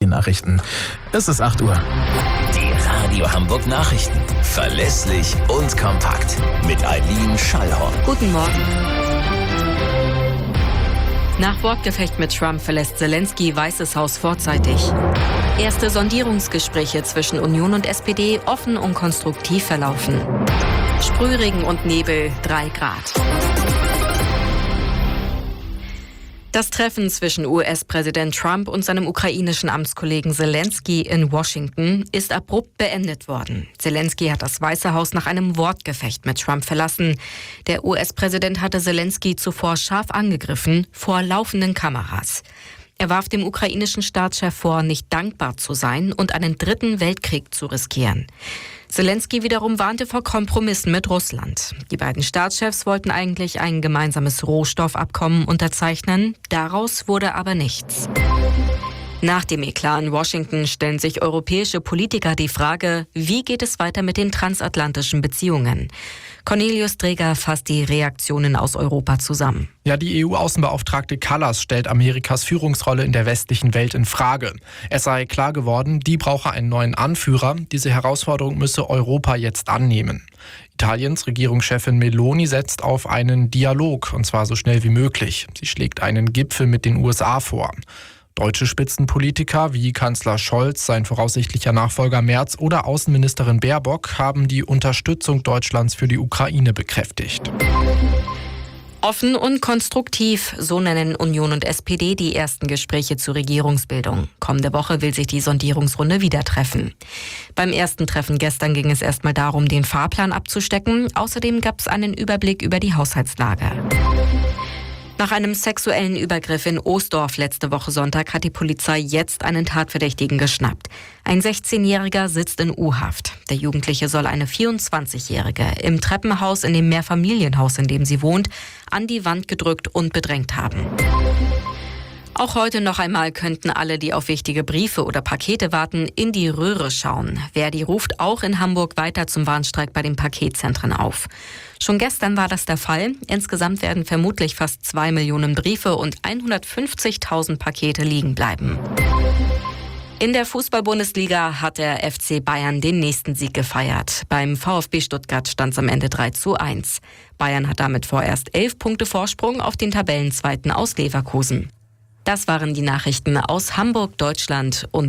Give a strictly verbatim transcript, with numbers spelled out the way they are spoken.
Nachrichten. Es ist acht Uhr. Die Radio Hamburg Nachrichten. Verlässlich und kompakt. Mit Eileen Schallhorn. Guten Morgen. Nach Wortgefecht mit Trump verlässt Zelensky Weißes Haus vorzeitig. Erste Sondierungsgespräche zwischen Union und S P D offen und konstruktiv verlaufen. Sprühregen und Nebel, drei Grad. Das Treffen zwischen U S-Präsident Trump und seinem ukrainischen Amtskollegen Zelensky in Washington ist abrupt beendet worden. Zelensky hat das Weiße Haus nach einem Wortgefecht mit Trump verlassen. Der U S-Präsident hatte Zelensky zuvor scharf angegriffen vor laufenden Kameras. Er warf dem ukrainischen Staatschef vor, nicht dankbar zu sein und einen dritten Weltkrieg zu riskieren. Zelensky wiederum warnte vor Kompromissen mit Russland. Die beiden Staatschefs wollten eigentlich ein gemeinsames Rohstoffabkommen unterzeichnen. Daraus wurde aber nichts. Nach dem Eklat in Washington stellen sich europäische Politiker die Frage, wie geht es weiter mit den transatlantischen Beziehungen? Cornelius Dreger fasst die Reaktionen aus Europa zusammen. Ja, die E U-Außenbeauftragte Kallas stellt Amerikas Führungsrolle in der westlichen Welt in Frage. Es sei klar geworden, die brauche einen neuen Anführer. Diese Herausforderung müsse Europa jetzt annehmen. Italiens Regierungschefin Meloni setzt auf einen Dialog, und zwar so schnell wie möglich. Sie schlägt einen Gipfel mit den U S A vor. Deutsche Spitzenpolitiker wie Kanzler Scholz, sein voraussichtlicher Nachfolger Merz oder Außenministerin Baerbock haben die Unterstützung Deutschlands für die Ukraine bekräftigt. Offen und konstruktiv, so nennen Union und S P D die ersten Gespräche zur Regierungsbildung. Kommende Woche will sich die Sondierungsrunde wieder treffen. Beim ersten Treffen gestern ging es erstmal darum, den Fahrplan abzustecken. Außerdem gab es einen Überblick über die Haushaltslage. Nach einem sexuellen Übergriff in Oostdorf letzte Woche Sonntag hat die Polizei jetzt einen Tatverdächtigen geschnappt. Ein sechzehnjähriger sitzt in U-Haft. Der Jugendliche soll eine vierundzwanzigjährige im Treppenhaus in dem Mehrfamilienhaus, in dem sie wohnt, an die Wand gedrückt und bedrängt haben. Auch heute noch einmal könnten alle, die auf wichtige Briefe oder Pakete warten, in die Röhre schauen. Verdi ruft auch in Hamburg weiter zum Warnstreik bei den Paketzentren auf. Schon gestern war das der Fall. Insgesamt werden vermutlich fast zwei Millionen Briefe und hundertfünfzigtausend Pakete liegen bleiben. In der Fußball-Bundesliga hat der F C Bayern den nächsten Sieg gefeiert. Beim VfB Stuttgart stand es am Ende drei zu eins. Bayern hat damit vorerst elf Punkte Vorsprung auf den Tabellenzweiten aus Leverkusen. Das waren die Nachrichten aus Hamburg, Deutschland und